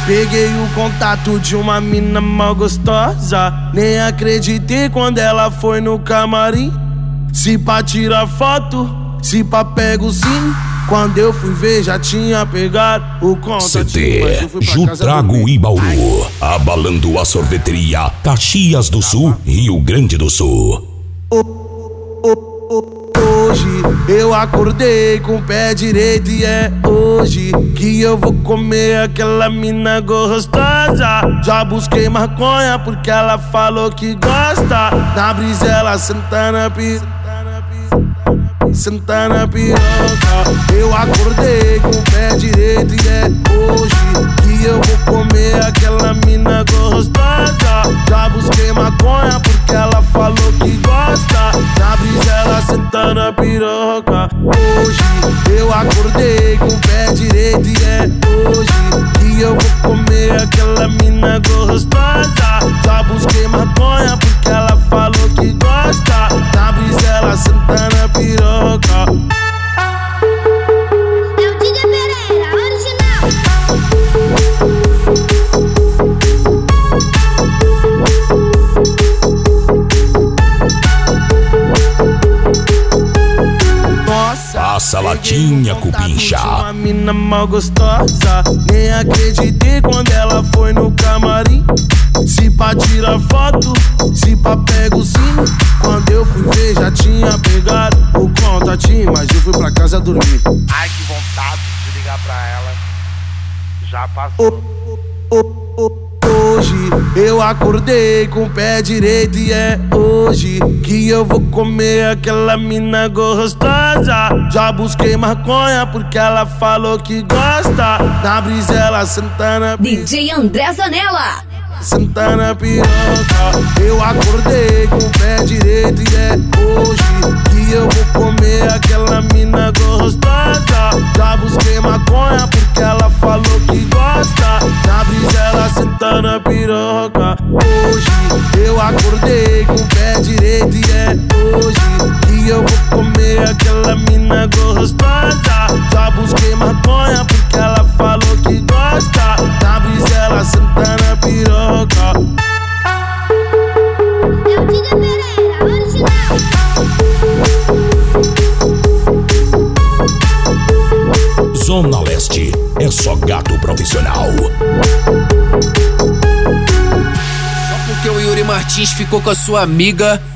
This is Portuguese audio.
Peguei o contato de uma mina mal gostosa, nem acreditei quando ela foi no camarim. Se pá tirar foto, se pá pego sim. Quando eu fui ver já tinha pegado o contato. CD Jutrago e Bauru, abalando a sorveteria Caxias do Sul, Rio Grande do Sul. Hoje eu acordei com o pé direito e é hoje que eu vou comer aquela mina gostosa. Já busquei maconha porque ela falou que gosta. Na brisa ela senta na senta na piroca. Eu acordei com o pé direito e é hoje que eu vou comer aquela mina gostosa. Já busquei maconha porque ela falou que gosta. Na brisa ela senta na piroca. Hoje eu acordei com o pé direito e é hoje que eu vou comer aquela mina gostosa. Já busquei maconha porque ela falou que gosta. Na brisa ela senta na piroca. É o DJ Pereira, original. Nossa, passa latinha, cupincha. Uma mina mal gostosa, nem acreditei quando ela foi no camarim. Se pá tirar foto, se pá pego sim. Quando eu fui ver já tinha pegado o contatinho, mas eu fui pra casa dormir. Ai, que vontade de ligar pra ela. Já passou. Hoje eu acordei com o pé direito e é hoje que eu vou comer aquela mina gostosa. Já busquei maconha porque ela falou que gosta. Na brisa ela senta na DJ André Zanella. senta na piroca. Eu acordei com o pé direito e é hoje que eu vou comer aquela mina gostosa. Já busquei maconha porque ela falou que gosta. Na brisa ela senta na piroca. Hoje eu acordei com o pé direito e é hoje que eu vou comer aquela mina gostosa. Já busquei maconha porque ela falou que gosta. Na brisa ela senta na piroca. É o DJ Pereira, original. Zona Leste é só gato profissional. Só porque o Yuri Martins ficou com a sua amiga